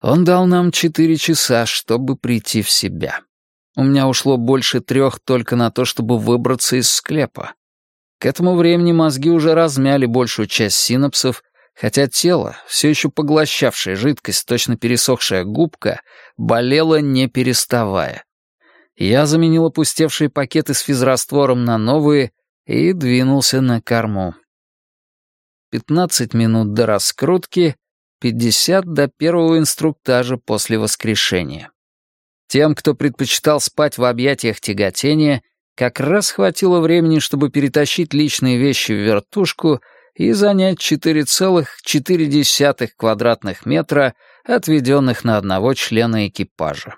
Он дал нам 4 часа, чтобы прийти в себя. У меня ушло больше 3 только на то, чтобы выбраться из склепа. К этому времени мозги уже размяли большую часть синапсов, хотя тело, все еще поглощавшее жидкость, точно пересохшая губка, болело не переставая. Я заменил опустевшие пакеты с физраствором на новые и двинулся на корму. 15 минут до раскрутки, 50 до первого инструктажа после воскрешения. Тем, кто предпочитал спать в объятиях тяготения, как раз хватило времени, чтобы перетащить личные вещи в вертушку и занять 4,4 квадратных метра, отведенных на одного члена экипажа.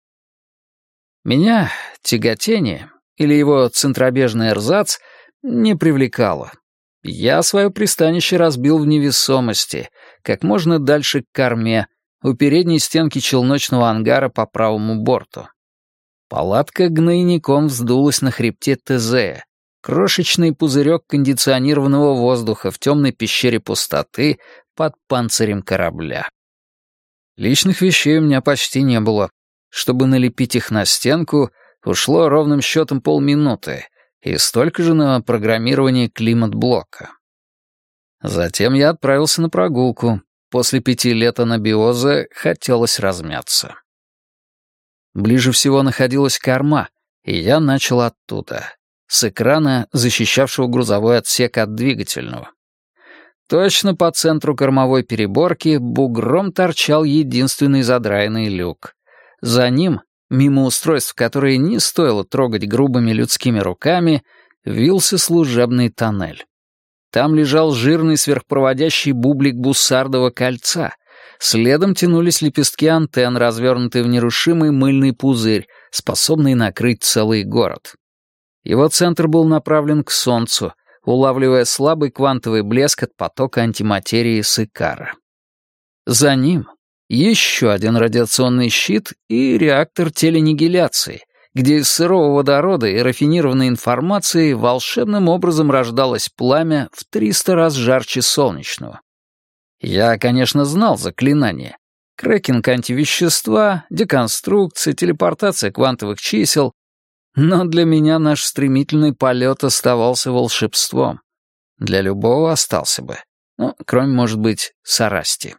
Меня тяготение, или его центробежный эрзац, не привлекало. Я свое пристанище разбил в невесомости, как можно дальше к корме, у передней стенки челночного ангара по правому борту. Палатка гнойником вздулась на хребте Тезея, крошечный пузырек кондиционированного воздуха в темной пещере пустоты под панцирем корабля. Личных вещей у меня почти не было. Чтобы налепить их на стенку, ушло ровным счетом полминуты, и столько же на программирование климат-блока. Затем я отправился на прогулку. После 5 лет анабиоза хотелось размяться. Ближе всего находилась корма, и я начал оттуда, с экрана, защищавшего грузовой отсек от двигательного. Точно по центру кормовой переборки бугром торчал единственный задраенный люк. За ним, мимо устройств, которые не стоило трогать грубыми людскими руками, вился служебный тоннель. Там лежал жирный сверхпроводящий бублик буссардового кольца. Следом тянулись лепестки антенн, развернутые в нерушимый мыльный пузырь, способный накрыть целый город. Его центр был направлен к Солнцу, улавливая слабый квантовый блеск от потока антиматерии с Икара. За ним еще один радиационный щит и реактор теленигиляции, где из сырого водорода и рафинированной информации волшебным образом рождалось пламя в 300 раз жарче солнечного. Я, конечно, знал заклинания. Крекинг антивещества, деконструкция, телепортация квантовых чисел. Но для меня наш стремительный полет оставался волшебством. Для любого остался бы. Ну, кроме, может быть, Сарасти.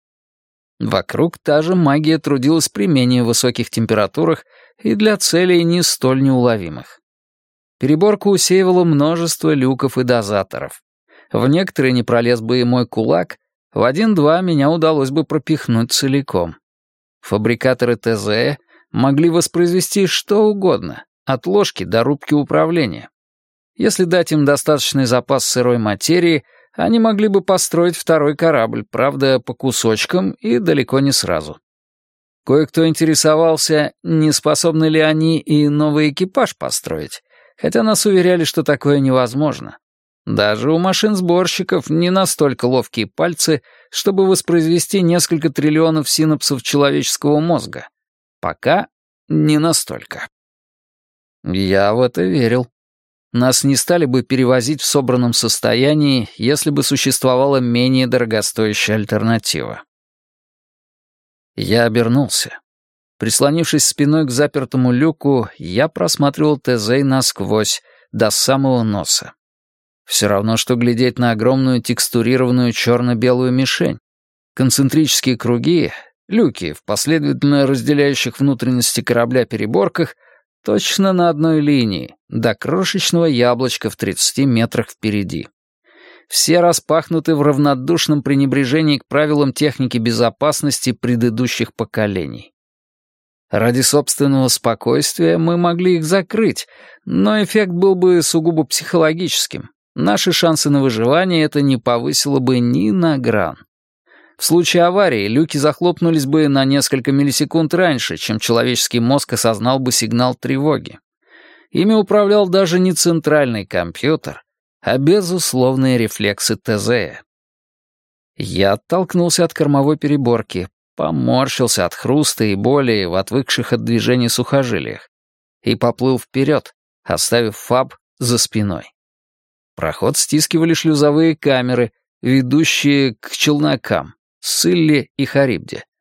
Вокруг та же магия трудилась при менее высоких температурах и для целей не столь неуловимых. Переборку усеивало множество люков и дозаторов. В некоторые не пролез бы и мой кулак, в 1-2 меня удалось бы пропихнуть целиком. Фабрикаторы ТЗ могли воспроизвести что угодно, от ложки до рубки управления. Если дать им достаточный запас сырой материи, они могли бы построить второй корабль, правда, по кусочкам и далеко не сразу. Кое-кто интересовался, не способны ли они и новый экипаж построить, хотя нас уверяли, что такое невозможно. Даже у машин-сборщиков не настолько ловкие пальцы, чтобы воспроизвести несколько триллионов синапсов человеческого мозга. Пока не настолько. Я в это верил. Нас не стали бы перевозить в собранном состоянии, если бы существовала менее дорогостоящая альтернатива. Я обернулся. Прислонившись спиной к запертому люку, я просматривал Тезей насквозь, до самого носа. Все равно, что глядеть на огромную текстурированную черно-белую мишень. Концентрические круги, люки в последовательно разделяющих внутренности корабля переборках, точно на одной линии, до крошечного яблочка в 30 метрах впереди. Все распахнуты в равнодушном пренебрежении к правилам техники безопасности предыдущих поколений. Ради собственного спокойствия мы могли их закрыть, но эффект был бы сугубо психологическим. Наши шансы на выживание это не повысило бы ни на гран. В случае аварии люки захлопнулись бы на несколько миллисекунд раньше, чем человеческий мозг осознал бы сигнал тревоги. Ими управлял даже не центральный компьютер, а безусловные рефлексы Тезея. Я оттолкнулся от кормовой переборки, поморщился от хруста и боли в отвыкших от движения сухожилиях и поплыл вперед, оставив ФАБ за спиной. Проход стискивали шлюзовые камеры, ведущие к челнокам, Сцилле и Харибде.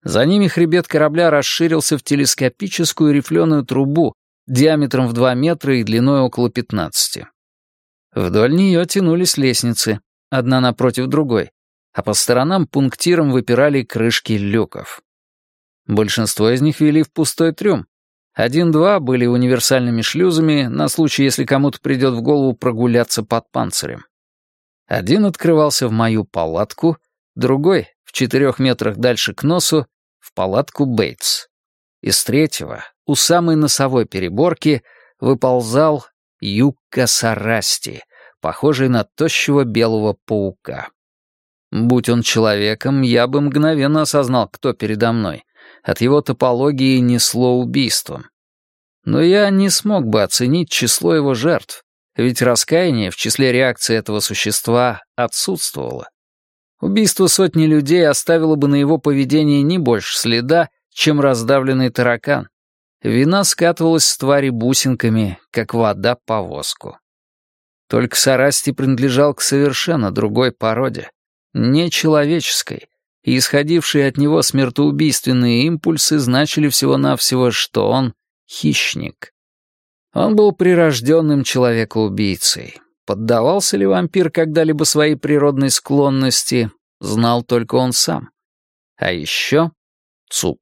За ними хребет корабля расширился в телескопическую рифленую трубу диаметром в 2 метра и длиной около 15. Вдоль нее тянулись лестницы, одна напротив другой, а по сторонам пунктиром выпирали крышки люков. Большинство из них вели в пустой трюм. 1-2 были универсальными шлюзами на случай, если кому-то придет в голову прогуляться под панцирем. Один открывался в мою палатку, другой, в 4 метрах дальше к носу, в палатку Бейтс. Из третьего, у самой носовой переборки, выползал Юкка Сарасти, похожий на тощего белого паука. Будь он человеком, я бы мгновенно осознал, кто передо мной. От его топологии несло убийством. Но я не смог бы оценить число его жертв, ведь раскаяние в числе реакций этого существа отсутствовало. Убийство сотни людей оставило бы на его поведении не больше следа, чем раздавленный таракан. Вина скатывалась с твари бусинками, как вода по воску. Только Сарасти принадлежал к совершенно другой породе, нечеловеческой, и исходившие от него смертоубийственные импульсы значили всего-навсего, что он — хищник. Он был прирожденным человекоубийцей. Поддавался ли вампир когда-либо своей природной склонности, знал только он сам. А еще ЦУП.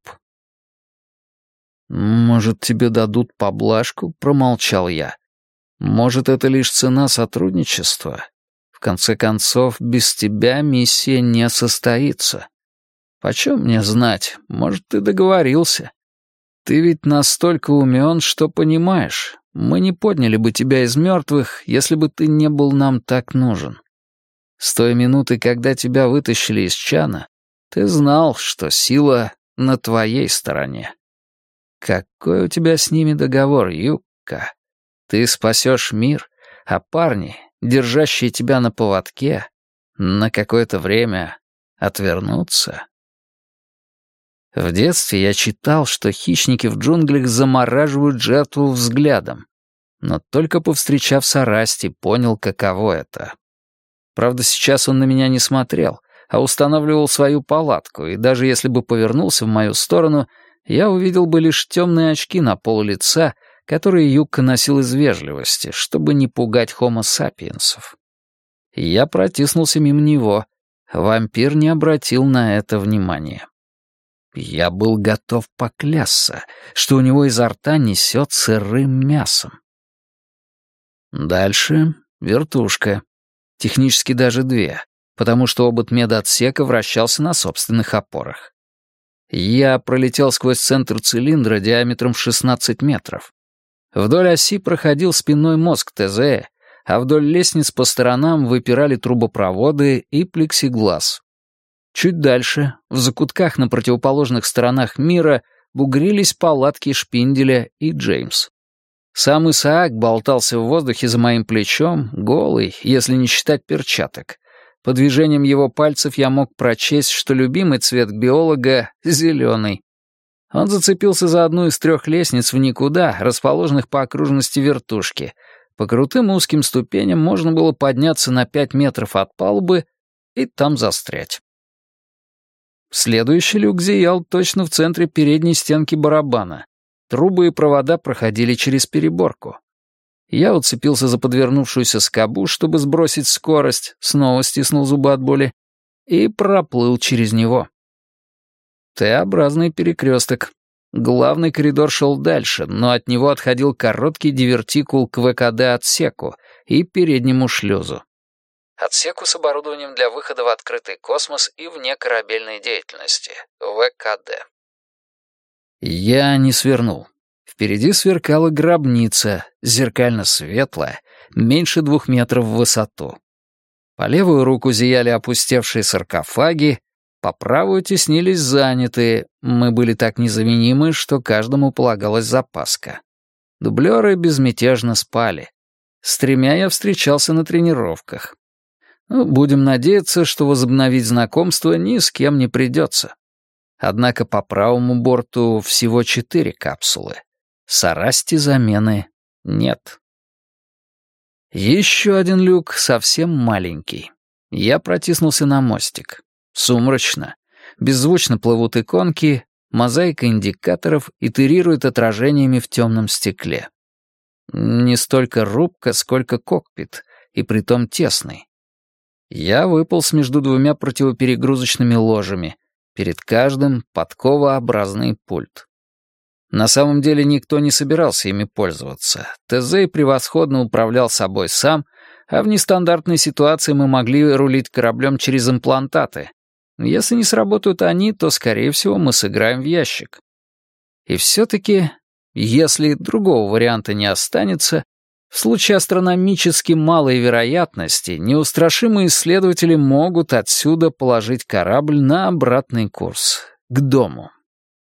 «Может, тебе дадут поблажку?» — промолчал я. «Может, это лишь цена сотрудничества? В конце концов, без тебя миссия не состоится. Почем мне знать? Может, ты договорился? Ты ведь настолько умен, что понимаешь, мы не подняли бы тебя из мертвых, если бы ты не был нам так нужен. С той минуты, когда тебя вытащили из чана, ты знал, что сила на твоей стороне. Какой у тебя с ними договор, Юкка? Ты спасешь мир, а парни, держащие тебя на поводке, на какое-то время отвернутся. В детстве я читал, что хищники в джунглях замораживают жертву взглядом, но только повстречав Сарасти, понял, каково это. Правда, сейчас он на меня не смотрел, а устанавливал свою палатку, и даже если бы повернулся в мою сторону, я увидел бы лишь темные очки на пол лица, которые Юкка носил из вежливости, чтобы не пугать хомо-сапиенсов. Я протиснулся мимо него. Вампир не обратил на это внимания. Я был готов поклясться, что у него изо рта несет сырым мясом. Дальше вертушка. Технически даже 2, потому что обод медотсека вращался на собственных опорах. Я пролетел сквозь центр цилиндра диаметром в 16 метров. Вдоль оси проходил спинной мозг ТЗ, а вдоль лестниц по сторонам выпирали трубопроводы и плексиглаз. Чуть дальше, в закутках на противоположных сторонах мира, бугрились палатки Шпинделя и Джеймс. Сам Исаак болтался в воздухе за моим плечом, голый, если не считать перчаток. По движениям его пальцев я мог прочесть, что любимый цвет биолога — зеленый. Он зацепился за одну из 3 лестниц в никуда, расположенных по окружности вертушки. По крутым узким ступеням можно было подняться на 5 метров от палубы и там застрять. Следующий люк зиял точно в центре передней стенки барабана. Трубы и провода проходили через переборку. Я уцепился за подвернувшуюся скобу, чтобы сбросить скорость, снова стиснул зубы от боли и проплыл через него. Т-образный перекресток. Главный коридор шел дальше, но от него отходил короткий дивертикул к ВКД-отсеку и переднему шлюзу. Отсеку с оборудованием для выхода в открытый космос и вне корабельной деятельности. ВКД. Я не свернул. Впереди сверкала гробница, зеркально светлая, меньше 2 метров в высоту. По левую руку зияли опустевшие саркофаги, по правую теснились занятые, мы были так незаменимы, что каждому полагалась запаска. Дублеры безмятежно спали. С 3 я встречался на тренировках. Будем надеяться, что возобновить знакомство ни с кем не придется. Однако по правому борту всего 4 капсулы. Сарасти замены нет. Еще один люк, совсем маленький. Я протиснулся на мостик. Сумрачно. Беззвучно плывут иконки, мозаика индикаторов итерирует отражениями в темном стекле. Не столько рубка, сколько кокпит, и притом тесный. Я выполз между двумя противоперегрузочными ложами. Перед каждым подковообразный пульт. На самом деле никто не собирался ими пользоваться. ТЗ превосходно управлял собой сам, а в нестандартной ситуации мы могли рулить кораблем через имплантаты. Если не сработают они, то, скорее всего, мы сыграем в ящик. И все-таки, если другого варианта не останется, в случае астрономически малой вероятности неустрашимые исследователи могут отсюда положить корабль на обратный курс, к дому.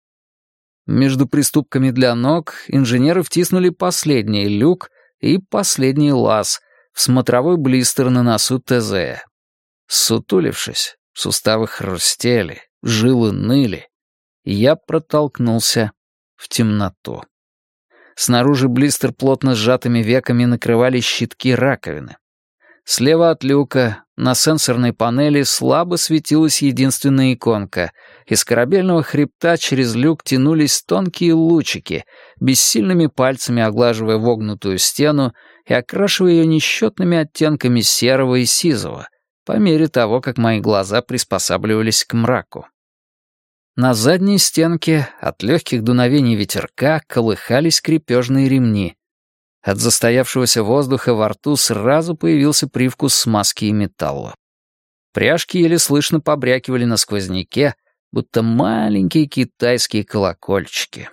Между приступками для ног инженеры втиснули последний люк и последний лаз в смотровой блистер на носу ТЗ. Сутулившись, суставы хрустели, жилы ныли, и я протолкнулся в темноту. Снаружи блистер плотно сжатыми веками накрывали щитки раковины. Слева от люка на сенсорной панели слабо светилась единственная иконка. Из корабельного хребта через люк тянулись тонкие лучики, бессильными пальцами оглаживая вогнутую стену и окрашивая ее несчетными оттенками серого и сизого, по мере того, как мои глаза приспосабливались к мраку. На задней стенке от легких дуновений ветерка колыхались крепежные ремни. От застоявшегося воздуха во рту сразу появился привкус смазки и металла. Пряжки еле слышно побрякивали на сквозняке, будто маленькие китайские колокольчики.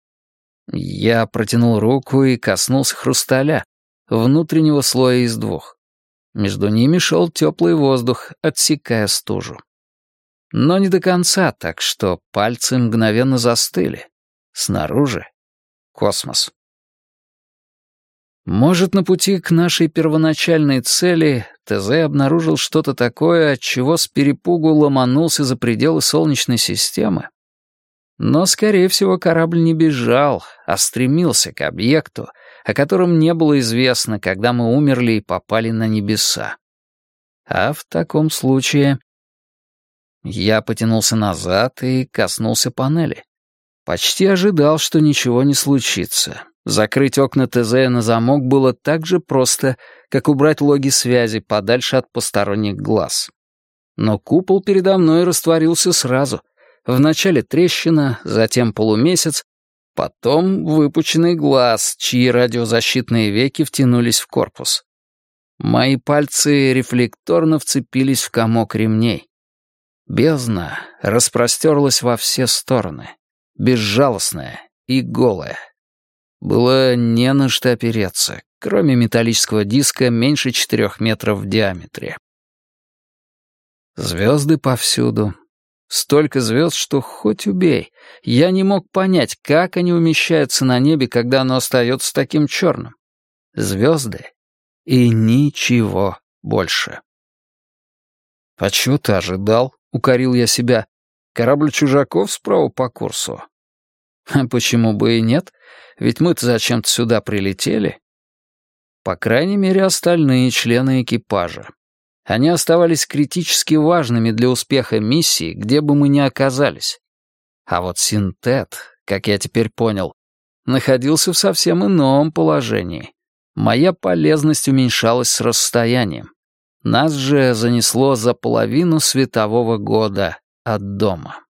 Я протянул руку и коснулся хрусталя, внутреннего слоя из двух. Между ними шел теплый воздух, отсекая стужу. Но не до конца, так что пальцы мгновенно застыли. Снаружи — космос. Может, на пути к нашей первоначальной цели ТЗ обнаружил что-то такое, от чего с перепугу ломанулся за пределы Солнечной системы? Но, скорее всего, корабль не бежал, а стремился к объекту, о котором не было известно, когда мы умерли и попали на небеса. А в таком случае... Я потянулся назад и коснулся панели. Почти ожидал, что ничего не случится. Закрыть окна ТЗ на замок было так же просто, как убрать логи связи подальше от посторонних глаз. Но купол передо мной растворился сразу. Вначале трещина, затем полумесяц, потом выпученный глаз, чьи радиозащитные веки втянулись в корпус. Мои пальцы рефлекторно вцепились в комок ремней. Бездна распростерлась во все стороны, безжалостная и голая. Было не на что опереться, кроме металлического диска меньше 4 метров в диаметре. Звезды повсюду. Столько звезд, что хоть убей. Я не мог понять, как они умещаются на небе, когда оно остается таким черным. Звезды и ничего больше. «А чего ты ожидал?» — укорил я себя. «Корабль чужаков справа по курсу?» «А почему бы и нет? Ведь мы-то зачем-то сюда прилетели». По крайней мере, остальные члены экипажа. Они оставались критически важными для успеха миссии, где бы мы ни оказались. А вот Синтет, как я теперь понял, находился в совсем ином положении. Моя полезность уменьшалась с расстоянием. Нас же занесло за половину светового года от дома.